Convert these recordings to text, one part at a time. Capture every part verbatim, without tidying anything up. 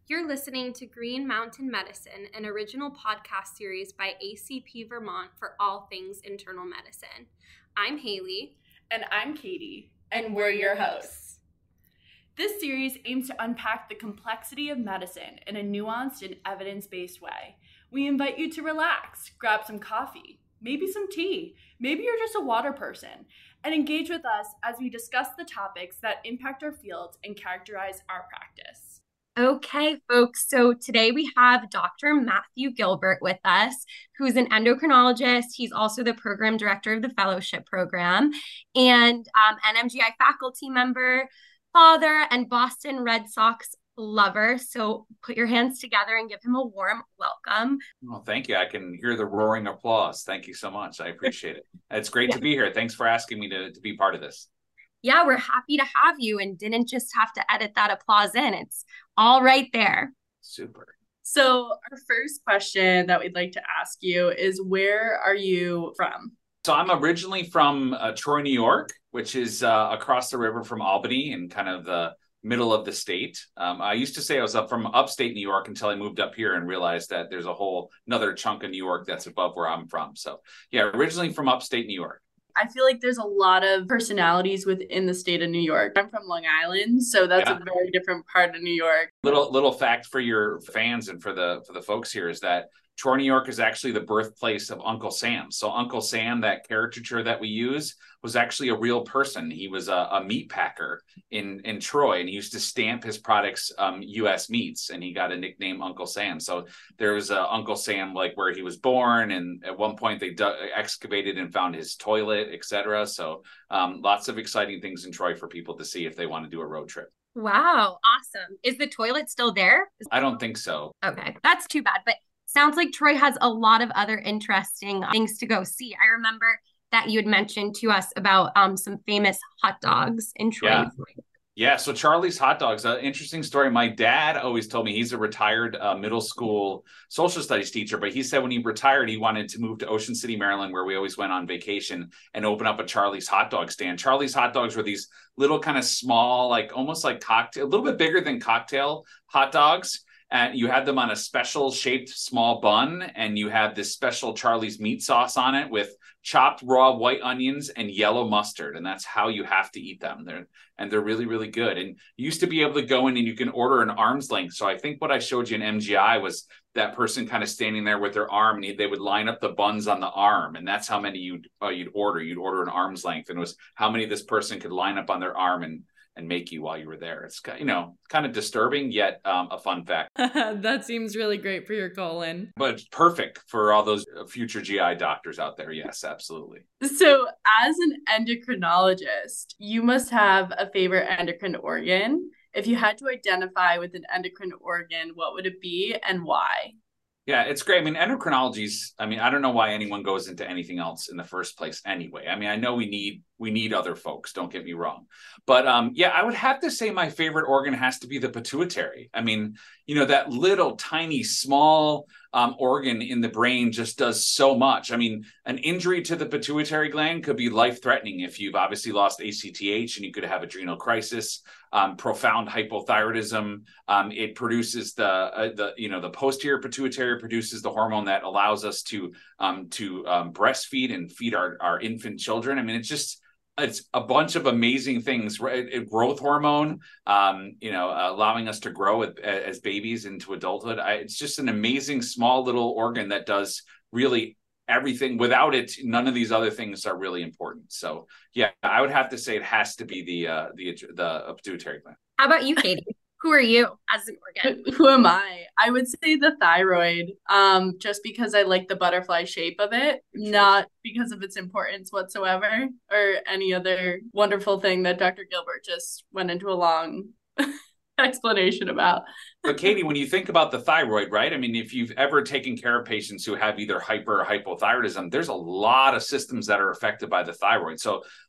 You're listening to Green Mountain Medicine, an original podcast series by A C P Vermont for all things internal medicine. I'm Haley. And I'm Katie. And we're your hosts. This series aims to unpack the complexity of medicine in a nuanced and evidence-based way. We invite you to relax, grab some coffee, maybe some tea, maybe you're just a water person, and engage with us as we discuss the topics that impact our field and characterize our practice. Okay, folks, so today we have Doctor Matthew Gilbert with us, who's an endocrinologist. He's also the program director of the fellowship program and um, an M G I faculty member, father, and Boston Red Sox lover. So put your hands together and give him a warm welcome. Well, thank you. I can hear the roaring applause. Thank you so much. I appreciate it. It's great yeah. to be here. Thanks for asking me to, to be part of this. Yeah, we're happy to have you and didn't just have to edit that applause in. It's all right there. Super. So our first question that we'd like to ask you is, where are you from? So I'm originally from uh, Troy, New York, which is uh, across the river from Albany and kind of the middle of the state. Um, I used to say I was up from upstate New York until I moved up here and realized that there's a whole another chunk of New York that's above where I'm from. So yeah, originally from upstate New York. I feel like there's a lot of personalities within the state of New York. I'm from Long Island, so that's yeah. a very different part of New York. Little little fact for your fans and for the for the folks here is that Troy, New York is actually the birthplace of Uncle Sam. So Uncle Sam, that caricature that we use, was actually a real person. He was a, a meat packer in, in Troy, and he used to stamp his products um, U S meats, and he got a nickname Uncle Sam. So there was a Uncle Sam, like where he was born, and at one point they dug, excavated and found his toilet, et cetera. So um, lots of exciting things in Troy for people to see if they want to do a road trip. Wow, awesome. Is the toilet still there? I don't think so. Okay, that's too bad, but sounds like Troy has a lot of other interesting things to go see. I remember that you had mentioned to us about um, some famous hot dogs in Troy. Yeah. Yeah, so Charlie's Hot Dogs, an uh, interesting story. My dad always told me, he's a retired uh, middle school social studies teacher, but he said when he retired, he wanted to move to Ocean City, Maryland, where we always went on vacation, and open up a Charlie's Hot Dog stand. Charlie's Hot Dogs were these little kind of small, like almost like cocktail, a little bit bigger than cocktail hot dogs. And you had them on a special shaped small bun, and you had this special Charlie's meat sauce on it with chopped raw white onions and yellow mustard. And that's how you have to eat them. They're, and they're really, really good. And you used to be able to go in and you can order an arm's length. So I think what I showed you in M G I was that person kind of standing there with their arm, and they would line up the buns on the arm. And that's how many you'd, uh, you'd order. You'd order an arm's length. And it was how many this person could line up on their arm and and make you while you were there. It's, you know, kind of disturbing, yet um, a fun fact. That seems really great for your colon. But it's perfect for all those future G I doctors out there. Yes, absolutely. So as an endocrinologist, you must have a favorite endocrine organ. If you had to identify with an endocrine organ, what would it be and why? Yeah, it's great. I mean, endocrinology's, I mean, I don't know why anyone goes into anything else in the first place anyway. I mean, I know we need we need other folks, don't get me wrong. But um, yeah, I would have to say my favorite organ has to be the pituitary. I mean, you know, that little tiny small um, organ in the brain just does so much. I mean, an injury to the pituitary gland could be life-threatening if you've obviously lost A C T H, and you could have adrenal crisis, um, profound hypothyroidism. Um, it produces the, uh, the, you know, the posterior pituitary produces the hormone that allows us to, um, to um, breastfeed and feed our, our infant children. I mean, it's just, it's a bunch of amazing things, right? Growth hormone, um, you know, uh, allowing us to grow as, as babies into adulthood. I, it's just an amazing small little organ that does really everything. Without it, none of these other things are really important. So yeah, I would have to say it has to be the, uh, the, the pituitary gland. How about you, Katie? Who are you as an organ? Who am I? I would say the thyroid, um, just because I like the butterfly shape of it, not because of its importance whatsoever, or any other wonderful thing that Doctor Gilbert just went into a long explanation about. But Katie, when you think about the thyroid, right? I mean, if you've ever taken care of patients who have either hyper or hypothyroidism, there's a lot of systems that are affected by the thyroid. So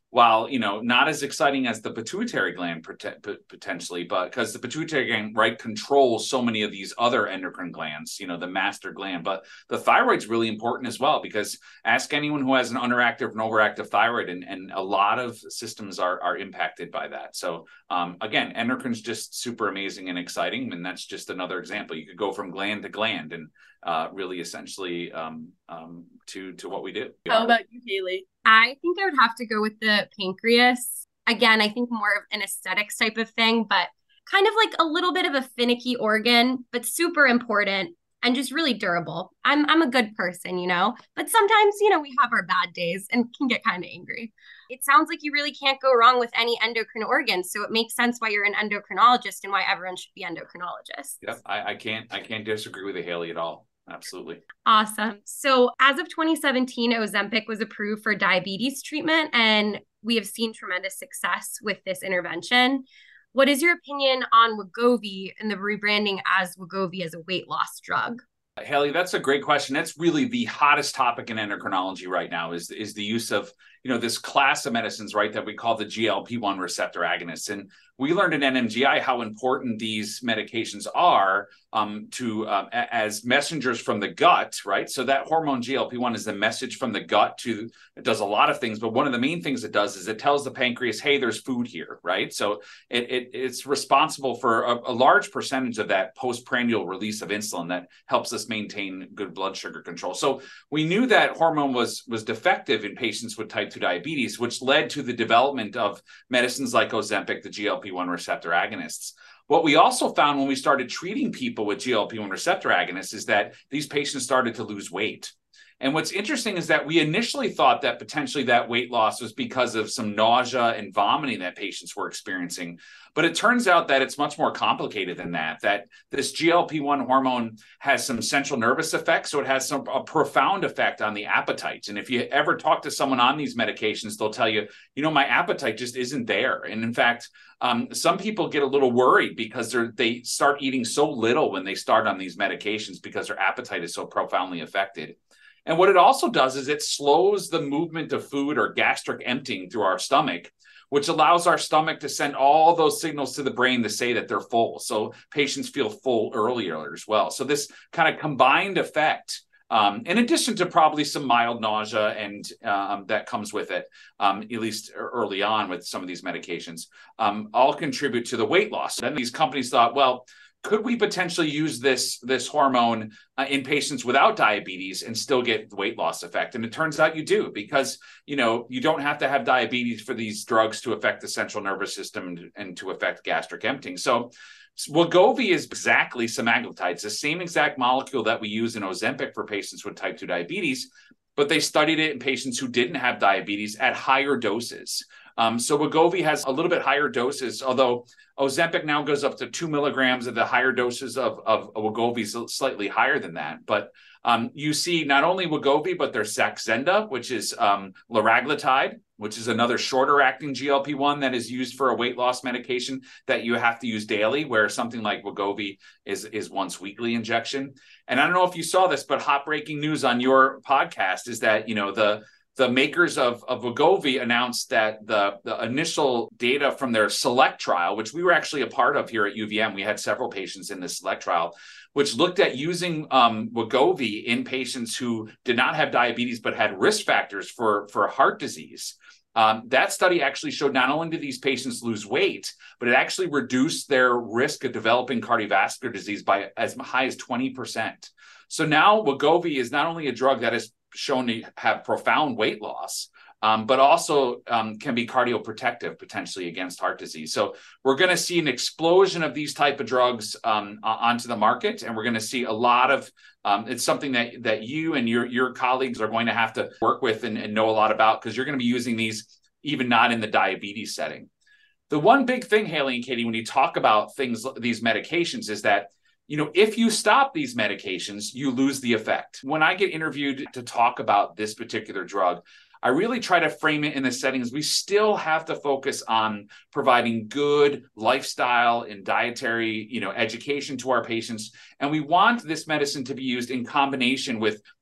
while, you know, not as exciting as the pituitary gland potentially, but because the pituitary gland, right, controls so many of these other endocrine glands, you know, the master gland. But the thyroid's really important as well, because ask anyone who has an underactive and overactive thyroid, and, and a lot of systems are, are impacted by that. So um, again, endocrine's just super amazing and exciting. And that's just another example. You could go from gland to gland and uh, really essentially um, um, to, to what we do. How about you, Haley? I think I would have to go with the pancreas. Again, I think more of an aesthetics type of thing, but kind of like a little bit of a finicky organ, but super important and just really durable. I'm I'm a good person, you know, but sometimes, you know, we have our bad days and can get kind of angry. It sounds like you really can't go wrong with any endocrine organs. So it makes sense why you're an endocrinologist and why everyone should be endocrinologists. Yep, I, I can't I can't disagree with you, Haley, at all. Absolutely. Awesome. So as of twenty seventeen, Ozempic was approved for diabetes treatment, and we have seen tremendous success with this intervention. What is your opinion on Wegovy and the rebranding as Wegovy as a weight loss drug? Haley, that's a great question. That's really the hottest topic in endocrinology right now, is, is the use of, you know, this class of medicines, right, that we call the G L P one receptor agonists. And we learned in N M G I how important these medications are um, to uh, as messengers from the gut, right? So that hormone G L P one is the message from the gut to, it does a lot of things, but one of the main things it does is it tells the pancreas, hey, there's food here, right? So it, it it's responsible for a, a large percentage of that postprandial release of insulin that helps us maintain good blood sugar control. So we knew that hormone was, was defective in patients with type two diabetes, which led to the development of medicines like Ozempic, the G L P one receptor agonists. What we also found when we started treating people with G L P one receptor agonists is that these patients started to lose weight. And what's interesting is that we initially thought that potentially that weight loss was because of some nausea and vomiting that patients were experiencing. But it turns out that it's much more complicated than that, that this G L P one hormone has some central nervous effects. So it has some a profound effect on the appetite. And if you ever talk to someone on these medications, they'll tell you, you know, my appetite just isn't there. And in fact, um, some people get a little worried because they're, they start eating so little when they start on these medications because their appetite is so profoundly affected. And what it also does is it slows the movement of food or gastric emptying through our stomach, which allows our stomach to send all those signals to the brain to say that they're full. So patients feel full earlier as well. So this kind of combined effect, um, in addition to probably some mild nausea and um, that comes with it, um, at least early on with some of these medications, um, all contribute to the weight loss. Then these companies thought, well, could we potentially use this, this hormone uh, in patients without diabetes and still get the weight loss effect? And it turns out you do, because, you know, you don't have to have diabetes for these drugs to affect the central nervous system and, and to affect gastric emptying. So Wegovy is exactly semaglutide. It's the same exact molecule that we use in Ozempic for patients with type two diabetes, but they studied it in patients who didn't have diabetes at higher doses. Um, so Wegovy has a little bit higher doses, although Ozempic now goes up to two milligrams of the higher doses of, of Wegovy, is slightly higher than that. But um, you see not only Wegovy, but there's Saxenda, which is um, liraglutide, which is another shorter acting G L P one that is used for a weight loss medication that you have to use daily, where something like Wegovy is, is once weekly injection. And I don't know if you saw this, but hot breaking news on your podcast is that, you know, the The makers of, of Wegovy announced that the, the initial data from their SELECT trial, which we were actually a part of here at U V M, we had several patients in the SELECT trial, which looked at using um, Wegovy in patients who did not have diabetes but had risk factors for, for heart disease. Um, that study actually showed not only did these patients lose weight, but it actually reduced their risk of developing cardiovascular disease by as high as twenty percent. So now Wegovy is not only a drug that is shown to have profound weight loss, um, but also um, can be cardioprotective potentially against heart disease. So we're going to see an explosion of these type of drugs um, onto the market, and we're going to see a lot of, um, it's something that, that you and your, your colleagues are going to have to work with and, and know a lot about, because you're going to be using these even not in the diabetes setting. The one big thing, Haley and Katie, when you talk about things, these medications, is that, you know, if you stop these medications, you lose the effect. When I get interviewed to talk about this particular drug, I really try to frame it in the settings. We still have to focus on providing good lifestyle and dietary, you know, education to our patients. And we want this medicine to be used in combination with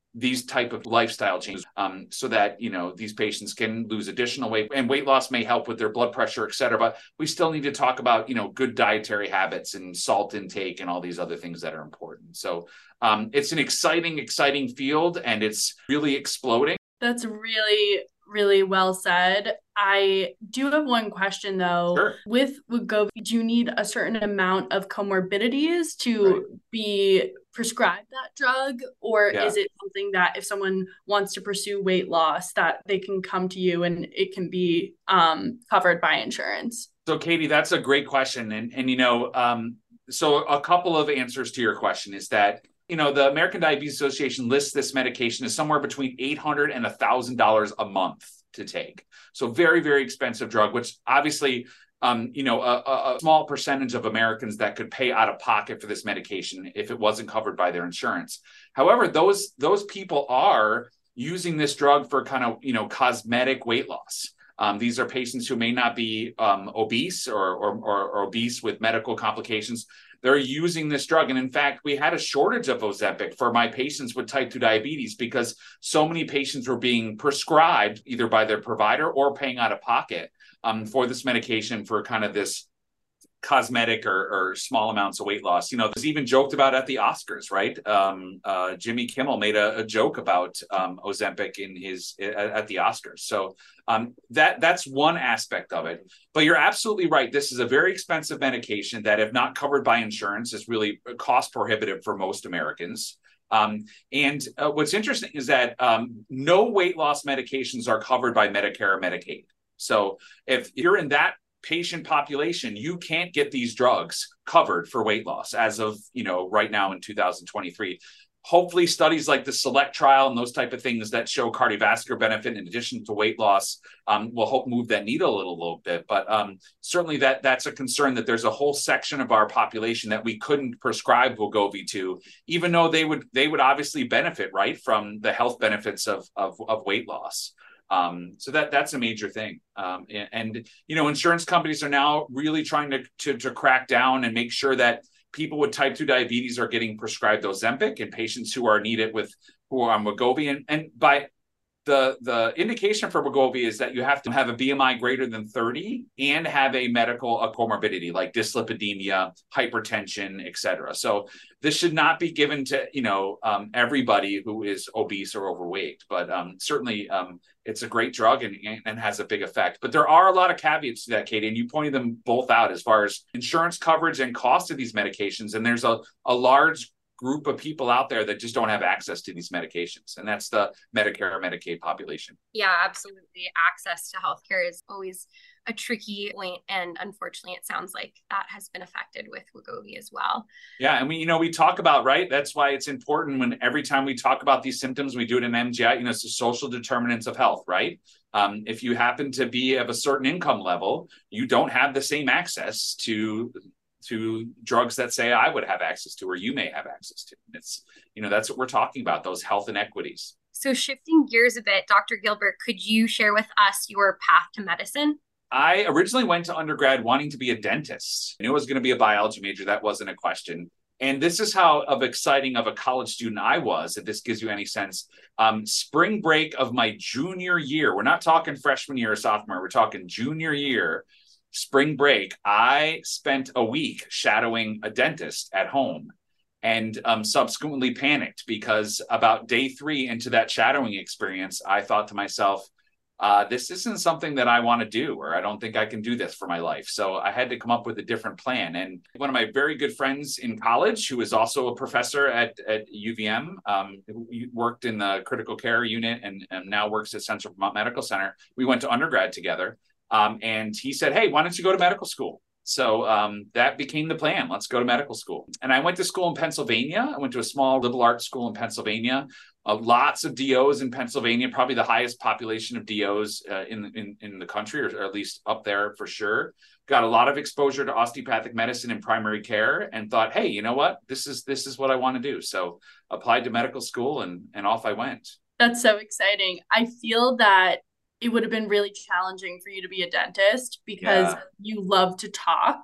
these type of lifestyle changes um, so that, you know, these patients can lose additional weight, and weight loss may help with their blood pressure, et cetera. But we still need to talk about, you know, good dietary habits and salt intake and all these other things that are important. So um, it's an exciting, exciting field, and it's really exploding. That's really, really well said. I do have one question though. Sure. With Wegovy, do you need a certain amount of comorbidities to right. be prescribed that drug? Or yeah. is it something that if someone wants to pursue weight loss, that they can come to you and it can be um, covered by insurance? So Katie, that's a great question. And, and you know, um, so a couple of answers to your question is that, you know, the American Diabetes Association lists this medication as somewhere between eight hundred dollars and one thousand dollars a month to take. So very, very expensive drug, which obviously, um, you know, a, a small percentage of Americans that could pay out of pocket for this medication if it wasn't covered by their insurance. However, those those people are using this drug for kind of, you know, cosmetic weight loss. Um, these are patients who may not be um, obese or, or, or, or obese with medical complications. They're using this drug. And in fact, we had a shortage of Ozempic for my patients with type two diabetes because so many patients were being prescribed either by their provider or paying out of pocket um, for this medication for kind of this cosmetic or, or small amounts of weight loss. You know, there's even joked about at the Oscars, right? Um, uh, Jimmy Kimmel made a, a joke about um, Ozempic in his at, at the Oscars. So um, that that's one aspect of it. But you're absolutely right. This is a very expensive medication that, if not covered by insurance, is really cost prohibitive for most Americans. Um, and uh, what's interesting is that um, no weight loss medications are covered by Medicare or Medicaid. So if you're in that patient population, you can't get these drugs covered for weight loss as of, you know, right now in two thousand twenty-three. Hopefully studies like the SELECT trial and those type of things that show cardiovascular benefit in addition to weight loss um, will help move that needle a little, little bit. But um, certainly that that's a concern, that there's a whole section of our population that we couldn't prescribe Wegovy to, even though they would they would obviously benefit, right, from the health benefits of of, of weight loss. Um, so that that's a major thing. Um, and, and, you know, insurance companies are now really trying to, to, to crack down and make sure that people with type two diabetes are getting prescribed Ozempic, and patients who are needed with who are on Wegovy. And, and by the, the indication for Wegovy is that you have to have a B M I greater than thirty and have a medical a comorbidity like dyslipidemia, hypertension, et cetera. So this should not be given to, you know, um, everybody who is obese or overweight, but um, certainly um, it's a great drug and, and has a big effect. But there are a lot of caveats to that, Katie, and you pointed them both out as far as insurance coverage and cost of these medications. And there's a, a large group of people out there that just don't have access to these medications. And that's the Medicare or Medicaid population. Yeah, absolutely. Access to healthcare is always a tricky point. And unfortunately, it sounds like that has been affected with Wegovy as well. Yeah. And we, you know, we talk about, right. That's why it's important when every time we talk about these symptoms, we do it in M G I, you know, it's the social determinants of health, right? Um, if you happen to be of a certain income level, you don't have the same access to to drugs that say I would have access to, or you may have access to. It's, you know, that's what we're talking about, those health inequities. So shifting gears a bit, Doctor Gilbert, could you share with us your path to medicine? I originally went to undergrad wanting to be a dentist. I knew I was going to be a biology major. That wasn't a question. And this is how of exciting of a college student I was, if this gives you any sense. Um, spring break of my junior year, we're not talking freshman year or sophomore, we're talking junior year, spring break, I spent a week shadowing a dentist at home, and um, subsequently panicked because about day three into that shadowing experience, I thought to myself, uh, this isn't something that I want to do, or I don't think I can do this for my life. So I had to come up with a different plan. And one of my very good friends in college, who is also a professor at, at U V M, um, who worked in the critical care unit and, and now works at Central Vermont Medical Center. We went to undergrad together. Um, and he said, hey, why don't you go to medical school? So um, that became the plan. Let's go to medical school. And I went to school in Pennsylvania. I went to a small liberal arts school in Pennsylvania. Uh, lots of D Os in Pennsylvania, probably the highest population of D Os uh, in, in, in the country, or, or at least up there for sure. Got a lot of exposure to osteopathic medicine and primary care, and thought, hey, you know what? This is this is what I want to do. So applied to medical school, and, and off I went. That's so exciting. I feel that it would have been really challenging for you to be a dentist because yeah. you love to talk.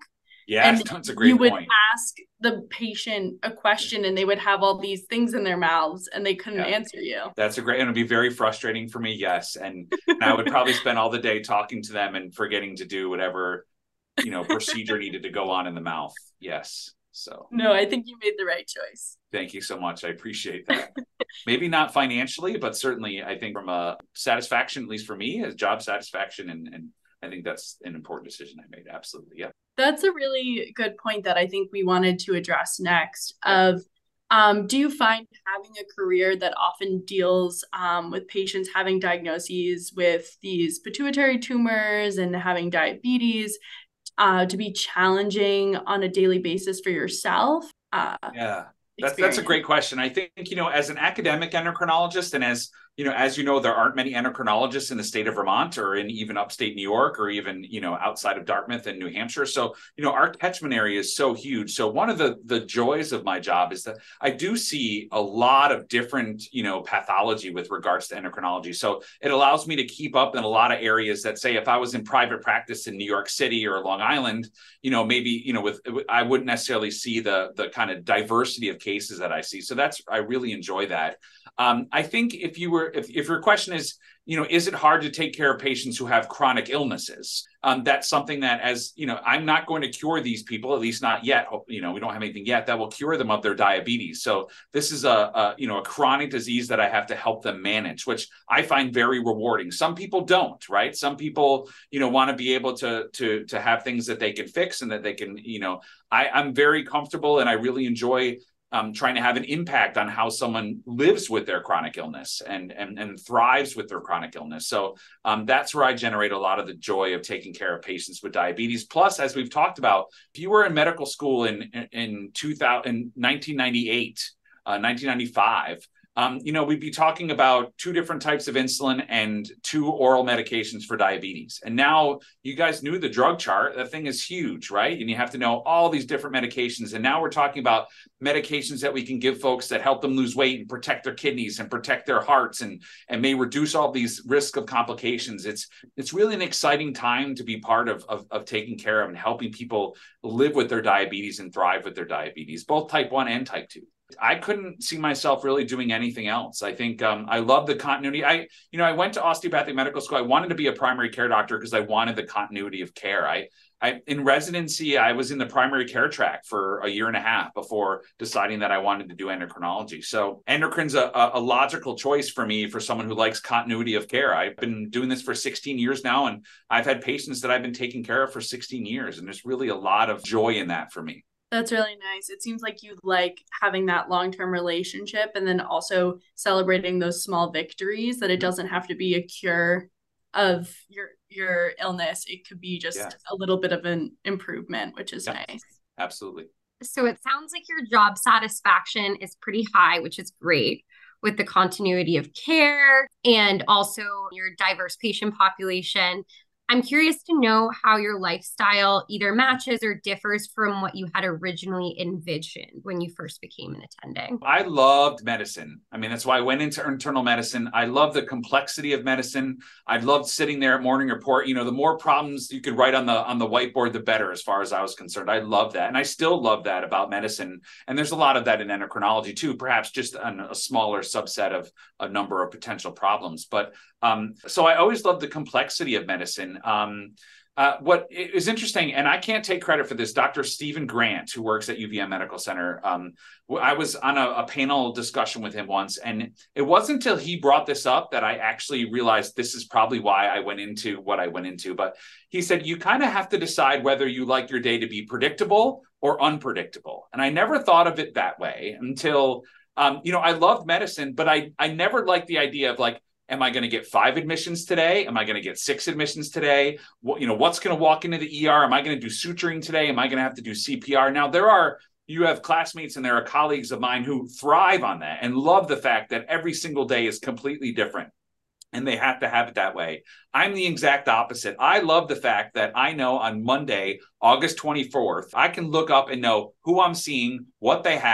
Yeah, And that's a you great would point. ask the patient a question and they would have all these things in their mouths and they couldn't Yeah. answer you. That's a great, and it'd be very frustrating for me. Yes. And, and I would probably spend all the day talking to them and forgetting to do whatever, you know, procedure needed to go on in the mouth. Yes. So No, I think you made the right choice. thank you so much. I appreciate that. Maybe not financially, but certainly I think from a satisfaction, at least for me, as job satisfaction. And, and I think that's an important decision I made. Absolutely. Yeah. That's a really good point that I think we wanted to address next of um, do you find having a career that often deals um, with patients having diagnoses with these pituitary tumors and having diabetes uh, to be challenging on a daily basis for yourself? Uh, yeah. That's that's a great question. I think, you know, as an academic endocrinologist, and as you know, as you know, there aren't many endocrinologists in the state of Vermont or in even upstate New York or even, you know, outside of Dartmouth and New Hampshire. So, you know, our catchment area is so huge. So one of the the joys of my job is that I do see a lot of different, you know, pathology with regards to endocrinology. So it allows me to keep up in a lot of areas that, say, if I was in private practice in New York City or Long Island, you know, maybe, you know, with I wouldn't necessarily see the the kind of diversity of cases that I see. So that's, I really enjoy that. Um, I think if you were, if, if your question is, you know, is it hard to take care of patients who have chronic illnesses? Um, that's something that, as you know, I'm not going to cure these people, at least not yet. You know, we don't have anything yet that will cure them of their diabetes. So this is a, a, you know, a chronic disease that I have to help them manage, which I find very rewarding. Some people don't, right? Some people, you know, want to be able to, to, to have things that they can fix and that they can, you know, I, I'm very comfortable and I really enjoy Um, trying to have an impact on how someone lives with their chronic illness and and, and thrives with their chronic illness. So um, that's where I generate a lot of the joy of taking care of patients with diabetes. Plus, as we've talked about, if you were in medical school in in, in two thousand, in nineteen ninety-eight, uh, nineteen ninety-five, um, you know, we'd be talking about two different types of insulin and two oral medications for diabetes. And now you guys knew the drug chart. That thing is huge, right? And you have to know all these different medications. And now we're talking about medications that we can give folks that help them lose weight and protect their kidneys and protect their hearts and, and may reduce all these risk of complications. It's it's really an exciting time to be part of, of, of taking care of and helping people live with their diabetes and thrive with their diabetes, both type one and type two. I couldn't see myself really doing anything else. I think um, I love the continuity. I, you know, I went to osteopathic medical school. I wanted to be a primary care doctor because I wanted the continuity of care. I, I, in residency, I was in the primary care track for a year and a half before deciding that I wanted to do endocrinology. So endocrine's a, a logical choice for me, for someone who likes continuity of care. I've been doing this for sixteen years now, and I've had patients that I've been taking care of for sixteen years. And there's really a lot of joy in that for me. That's really nice. It seems like you like having that long-term relationship and then also celebrating those small victories, that it doesn't have to be a cure of your your illness. It could be just yeah. a little bit of an improvement, which is yeah. nice. Absolutely. So it sounds like your job satisfaction is pretty high, which is great, with the continuity of care and also your diverse patient population. I'm curious to know how your lifestyle either matches or differs from what you had originally envisioned when you first became an attending. I loved medicine. I mean, that's why I went into internal medicine. I love the complexity of medicine. I loved sitting there at morning report. You know, the more problems you could write on the on the whiteboard, the better, as far as I was concerned. I love that. And I still love that about medicine. And there's a lot of that in endocrinology too, perhaps just on a smaller subset of a number of potential problems. But um, so I always loved the complexity of medicine. Um, uh, what is interesting, and I can't take credit for this, Doctor Stephen Grant, who works at U V M Medical Center, um, I was on a, a panel discussion with him once, and it wasn't until he brought this up that I actually realized this is probably why I went into what I went into. But he said, you kind of have to decide whether you like your day to be predictable or unpredictable. And I never thought of it that way until, um, you know, I loved medicine, but I, I never liked the idea of like, am I going to get five admissions today? Am I going to get six admissions today? What, you know, what's going to walk into the E R? Am I going to do suturing today? Am I going to have to do C P R? Now, there are, you have classmates and there are colleagues of mine who thrive on that and love the fact that every single day is completely different and they have to have it that way. I'm the exact opposite. I love the fact that I know on Monday, August twenty-fourth, I can look up and know who I'm seeing, what they have,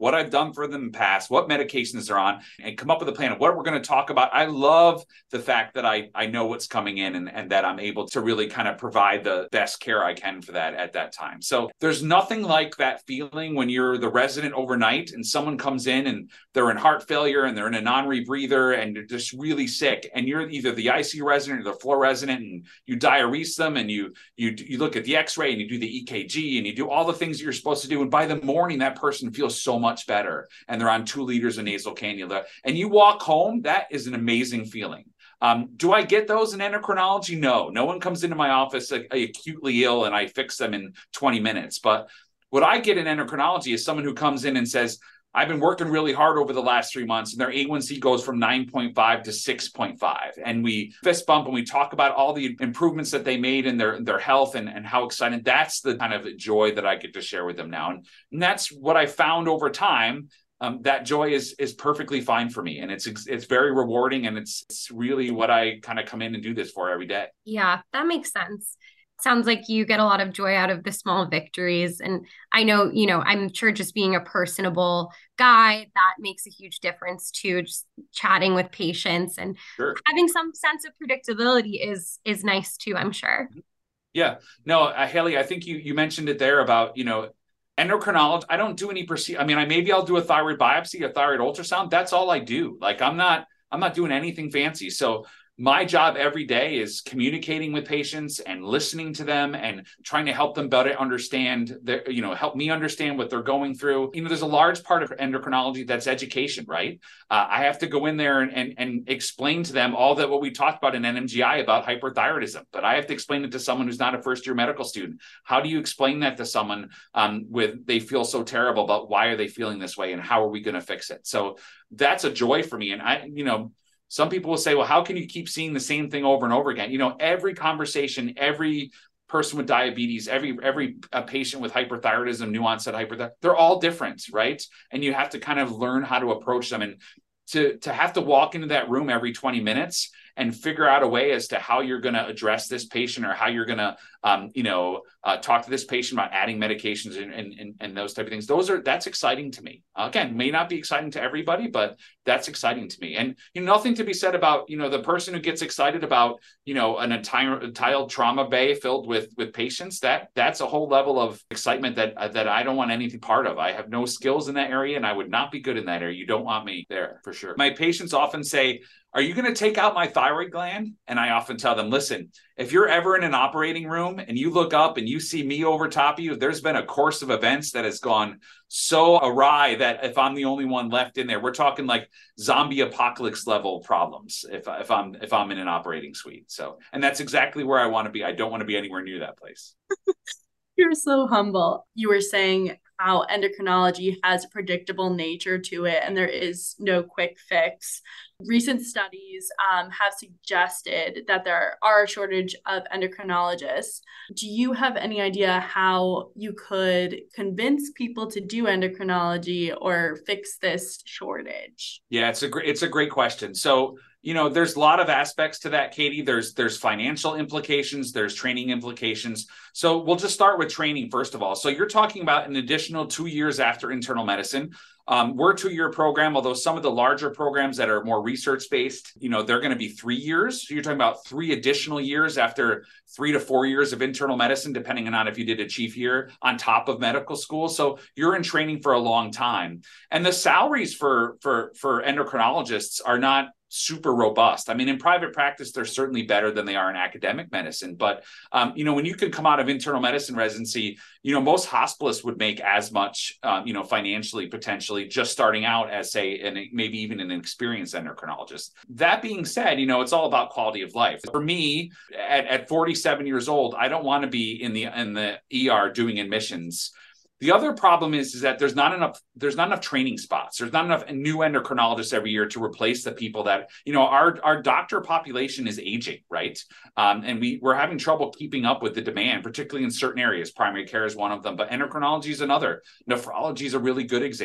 what I've done for them in the past, what medications they're on, and come up with a plan of what we're going to talk about. I love the fact that I, I know what's coming in and, and that I'm able to really kind of provide the best care I can for that at that time. So there's nothing like that feeling when you're the resident overnight and someone comes in and they're in heart failure and they're in a non-rebreather and they're just really sick. And you're either the I C U resident or the floor resident, and you diurese them and you, you, you look at the x-ray and you do the E K G and you do all the things you're supposed to do. And by the morning, that person feels so much better and they're on two liters of nasal cannula and you walk home. That is an amazing feeling. Um, do I get those in endocrinology? No, no one comes into my office like, acutely ill and I fix them in twenty minutes. But what I get in endocrinology is someone who comes in and says, I've been working really hard over the last three months and their A one C goes from nine point five to six point five. And we fist bump and we talk about all the improvements that they made in their, their health and, and how excited. That's the kind of joy that I get to share with them now. And, and that's what I found over time. Um, that joy is is perfectly fine for me. And it's it's very rewarding. And it's, it's really what I kind of come in and do this for every day. Yeah, that makes sense. Sounds like you get a lot of joy out of the small victories. And I know, you know, I'm sure just being a personable guy, that makes a huge difference too. Just chatting with patients and sure. having some sense of predictability is, is nice too, I'm sure. Yeah, no, uh, Haley, I think you, you mentioned it there about, you know, endocrinology. I don't do any procedure. I mean, I, maybe I'll do a thyroid biopsy, a thyroid ultrasound. That's all I do. Like I'm not, I'm not doing anything fancy. So my job every day is communicating with patients and listening to them and trying to help them better understand their, you know, help me understand what they're going through. You know, there's a large part of endocrinology that's education, right? Uh, I have to go in there and, and, and explain to them all that what we talked about in N M G I about hyperthyroidism, but I have to explain it to someone who's not a first year medical student. How do you explain that to someone um, with, they feel so terrible about why are they feeling this way and how are we going to fix it? So that's a joy for me. And I, you know, some people will say, well, how can you keep seeing the same thing over and over again? You know, every conversation, every person with diabetes, every every uh, patient with hyperthyroidism, new onset hyperthyroidism, they're all different, right? And you have to kind of learn how to approach them. And to, to have to walk into that room every twenty minutes and figure out a way as to how you're going to address this patient or how you're going to, um, you know, uh, talk to this patient about adding medications and, and, and those type of things. Those are, that's exciting to me. Uh, again, may not be exciting to everybody, but that's exciting to me. And, you know, nothing to be said about, you know, the person who gets excited about, you know, an entire tiled trauma bay filled with, with patients, that that's a whole level of excitement that, uh, that I don't want anything part of. I have no skills in that area and I would not be good in that area. You don't want me there for sure. My patients often say, are you going to take out my thyroid gland? And I often tell them, listen, if you're ever in an operating room and you look up and you see me over top of you, there's been a course of events that has gone so awry that if I'm the only one left in there, we're talking like zombie apocalypse level problems if, if I'm if I'm in an operating suite. So, and that's exactly where I want to be. I don't want to be anywhere near that place. You're so humble. You were saying how endocrinology has a predictable nature to it and there is no quick fix. Recent studies um, have suggested that there are a shortage of endocrinologists. Do you have any idea how you could convince people to do endocrinology or fix this shortage? Yeah, it's a great, it's a great question. So, you know, there's a lot of aspects to that, Katie. There's there's financial implications, there's training implications. So we'll just start with training first of all. So you're talking about an additional two years after internal medicine. Um, we're a two-year program, although some of the larger programs that are more research-based, you know, they're going to be three years. So you're talking about three additional years after three to four years of internal medicine, depending on if you did a chief year on top of medical school. So you're in training for a long time. And the salaries for for for endocrinologists are not super robust. I mean, in private practice, they're certainly better than they are in academic medicine. But, um, you know, when you can come out of internal medicine residency, you know, most hospitalists would make as much, um, you know, financially, potentially just starting out as, say, and maybe even an experienced endocrinologist. That being said, you know, it's all about quality of life. For me, at, at forty-seven years old, I don't want to be in the in the E R doing admissions. The other problem is, is that there's not enough, there's not enough training spots. There's not enough new endocrinologists every year to replace the people that, you know, our, our doctor population is aging, right? Um, and we, we're having trouble keeping up with the demand, particularly in certain areas. Primary care is one of them, but endocrinology is another. Nephrology is a really good example.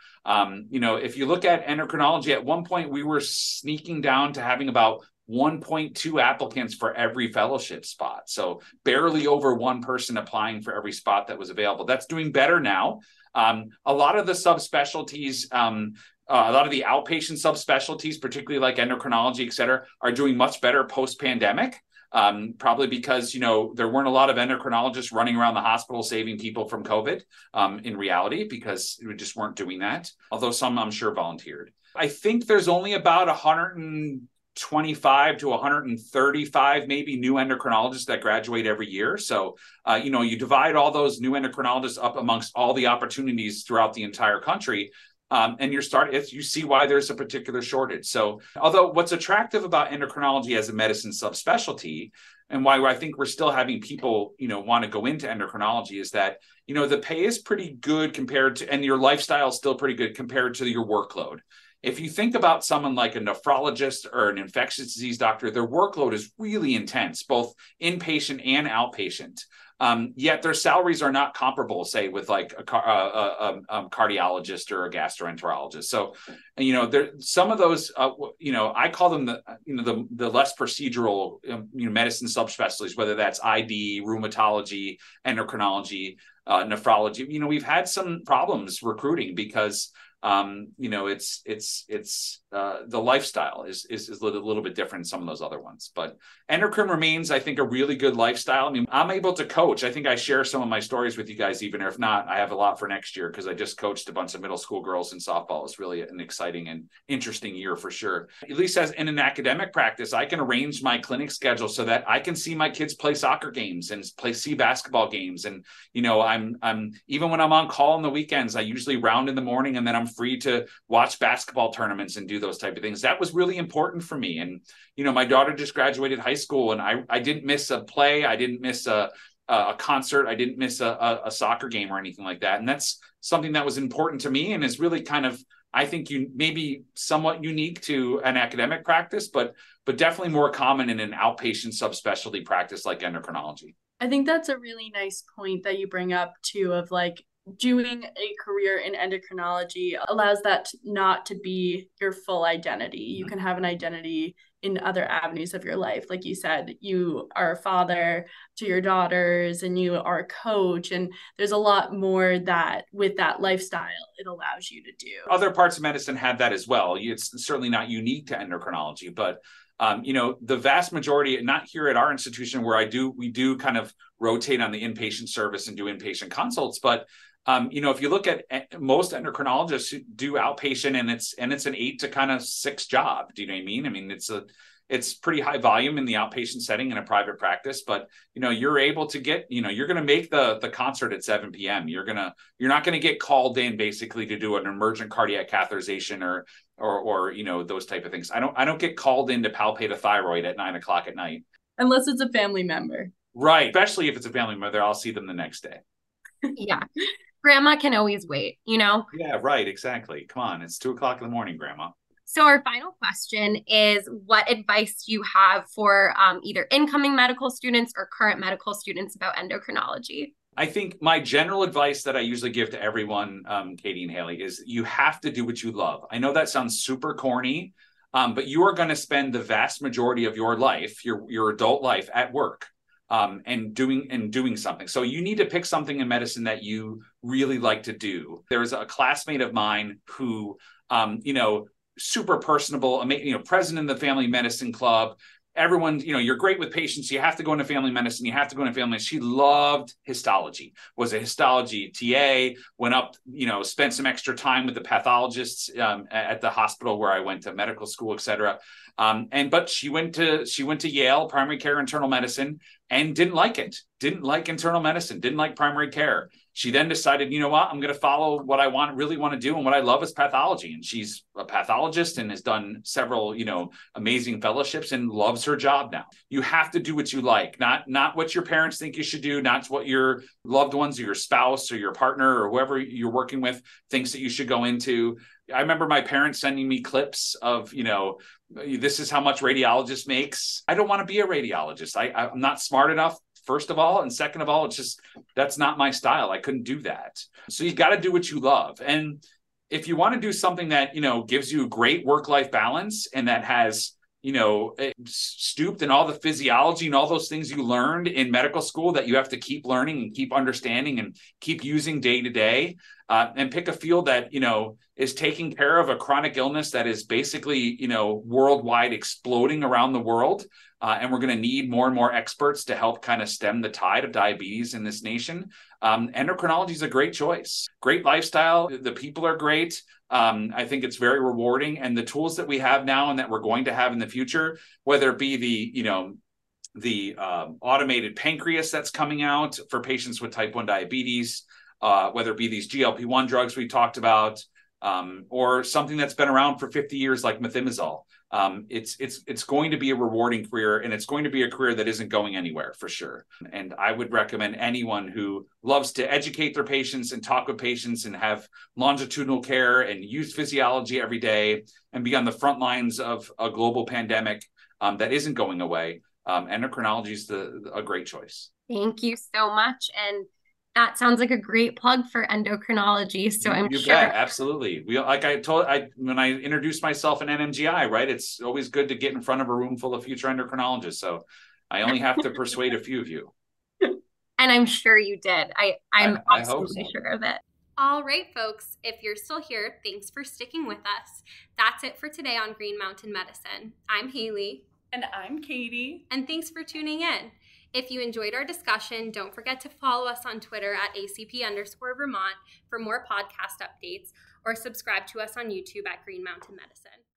Um, you know, if you look at endocrinology, at one point we were sneaking down to having about one point two applicants for every fellowship spot. So barely over one person applying for every spot that was available. That's doing better now. Um, a lot of the subspecialties, um, uh, a lot of the outpatient subspecialties, particularly like endocrinology, et cetera, are doing much better post-pandemic. Um, probably because, you know, there weren't a lot of endocrinologists running around the hospital saving people from COVID um, in reality, because we just weren't doing that. Although some, I'm sure, volunteered. I think there's only about one hundred twenty-five to one hundred thirty-five maybe new endocrinologists that graduate every year. So, uh, you know, you divide all those new endocrinologists up amongst all the opportunities throughout the entire country. Um, and you're starting, you see why there's a particular shortage. So although what's attractive about endocrinology as a medicine subspecialty, and why I think we're still having people, you know, want to go into endocrinology, is that, you know, the pay is pretty good compared to, and your lifestyle is still pretty good compared to your workload. If you think about someone like a nephrologist or an infectious disease doctor, their workload is really intense, both inpatient and outpatient. Um, yet their salaries are not comparable, say, with like a, a, a, a cardiologist or a gastroenterologist. So, you know, there some of those, uh, you know, I call them the, you know, the the less procedural, um, you know, medicine subspecialties, whether that's I D, rheumatology, endocrinology, uh, nephrology. You know, we've had some problems recruiting because, um, you know, it's it's it's uh, the lifestyle is, is is a little, little bit different in some of those other ones. But endocrine remains, I think, a really good lifestyle. I mean, I'm able to coach. I think I share some of my stories with you guys, even if not, I have a lot for next year because I just coached a bunch of middle school girls in softball. It's really an exciting and interesting year for sure. At least as in an academic practice, I can arrange my clinic schedule so that I can see my kids play soccer games and play see basketball games. And, you know, I'm I'm even when I'm on call on the weekends, I usually round in the morning and then I'm free to watch basketball tournaments and do those type of things. That was really important for me. And, you know, my daughter just graduated high school and I, I didn't miss a play. I didn't miss a, a concert. I didn't miss a, a, a soccer game or anything like that. And that's something that was important to me and is really kind of, I think, you maybe somewhat unique to an academic practice, but, but definitely more common in an outpatient subspecialty practice like endocrinology. I think that's a really nice point that you bring up too, of like, doing a career in endocrinology allows that not to be your full identity. You can have an identity in other avenues of your life. Like you said, you are a father to your daughters and you are a coach. And there's a lot more that with that lifestyle, it allows you to do. Other parts of medicine have that as well. It's certainly not unique to endocrinology, but Um, you know, the vast majority, not here at our institution where I do, we do kind of rotate on the inpatient service and do inpatient consults. But, um, you know, if you look at most endocrinologists who do outpatient and it's, and it's an eight to kind of six job. Do you know what I mean? I mean, it's a, it's pretty high volume in the outpatient setting in a private practice, but, you know, you're able to get, you know, you're going to make the, the concert at seven p.m. You're going to, you're not going to get called in basically to do an emergent cardiac catheterization or, or, or, you know, those type of things. I don't, I don't get called in to palpate a thyroid at nine o'clock at night. Unless it's a family member. Right. Especially if it's a family member, I'll see them the next day. Yeah. Grandma can always wait, you know? Yeah, right. Exactly. Come on. It's two o'clock in the morning, Grandma. So our final question is, what advice do you have for um, either incoming medical students or current medical students about endocrinology? I think my general advice that I usually give to everyone, um, Katie and Haley, is you have to do what you love. I know that sounds super corny, um, but you are going to spend the vast majority of your life, your your adult life, at work um, and doing and doing something. So you need to pick something in medicine that you really like to do. There was a classmate of mine who, um, you know, super personable, you know, president of the family medicine club. Everyone, you know, you're great with patients. You have to go into family medicine. You have to go into family medicine. She loved histology, was a histology T A, went up, you know, spent some extra time with the pathologists um, at the hospital where I went to medical school, et cetera. Um, and, but she went to, she went to Yale primary care internal medicine and didn't like it, didn't like internal medicine, didn't like primary care. She then decided, you know what, I'm going to follow what I want, really want to do. And what I love is pathology. And she's a pathologist and has done several, you know, amazing fellowships and loves her job now. You have to do what you like, not, not what your parents think you should do, not what your loved ones or your spouse or your partner or whoever you're working with thinks that you should go into. I remember my parents sending me clips of, you know, this is how much radiologist makes. I don't want to be a radiologist. I, I'm not smart enough, first of all. And second of all, it's just, that's not my style. I couldn't do that. So you got to do what you love. And, if you want to do something that, you know, gives you great work-life balance and that has, you know, stooped in all the physiology and all those things you learned in medical school that you have to keep learning and keep understanding and keep using day to day, uh, and pick a field that, you know, is taking care of a chronic illness that is basically, you know, worldwide exploding around the world. Uh, and we're going to need more and more experts to help kind of stem the tide of diabetes in this nation. Um, endocrinology is a great choice. Great lifestyle. The people are great. Um, I think it's very rewarding. And the tools that we have now and that we're going to have in the future, whether it be the, you know, the um, automated pancreas that's coming out for patients with type one diabetes, uh, whether it be these G L P one drugs we talked about, um, or something that's been around for fifty years like methimazole. Um, it's it's it's going to be a rewarding career, and it's going to be a career that isn't going anywhere for sure. And I would recommend anyone who loves to educate their patients and talk with patients and have longitudinal care and use physiology every day and be on the front lines of a global pandemic um, that isn't going away. Um, endocrinology is the a great choice. Thank you so much. And that sounds like a great plug for endocrinology. So you, I'm you sure. Bet, absolutely. We like I told I when I introduced myself in N M G I, right? It's always good to get in front of a room full of future endocrinologists. So I only have to persuade a few of you. And I'm sure you did. I, I'm I, I absolutely so. sure of it. All right, folks, if you're still here, thanks for sticking with us. That's it for today on Green Mountain Medicine. I'm Haley. And I'm Katie. And thanks for tuning in. If you enjoyed our discussion, don't forget to follow us on Twitter at A C P underscore Vermont for more podcast updates, or subscribe to us on YouTube at Green Mountain Medicine.